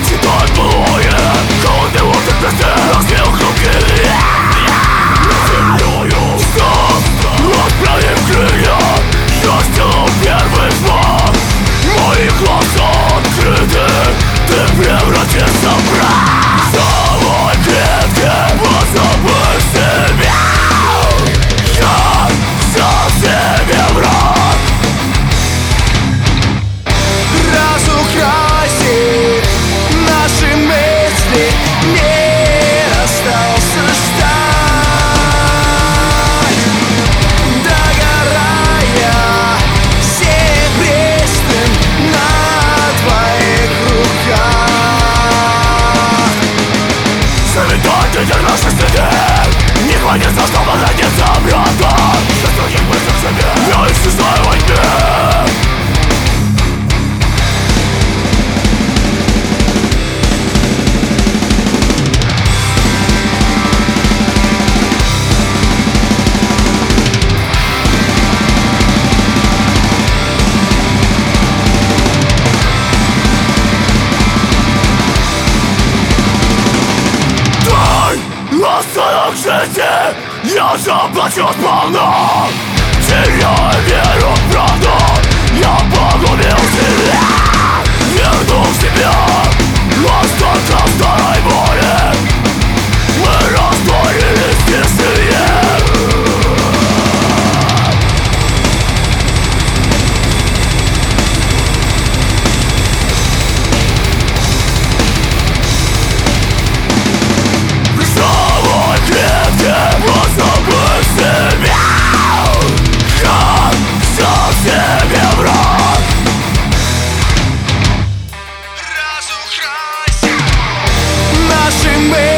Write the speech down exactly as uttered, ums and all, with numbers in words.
Читает былое, холодный воздух вместе разбил круги. Над землею встав, расправив крылья, я сделал первый шаг. Мои глаза открыты, ты превратился в прах. Самой клетке позабыв себя, я сам себе враг. Разукрасит наши мысли, не остался стать, догорая серебристым на твоих руках. Заметать ветер наши следы, не хватится, чтобы родиться обратно. За других мыслях себе я исчезаю во тьме. Остаток жизни я заплачу сполна. Теряя веру в правду, я погубил себя. Вернув себя, остаток старой боли, мы растворились в тишине. Позабыв себя, я сам себе враг. Разукрасит наши мысли.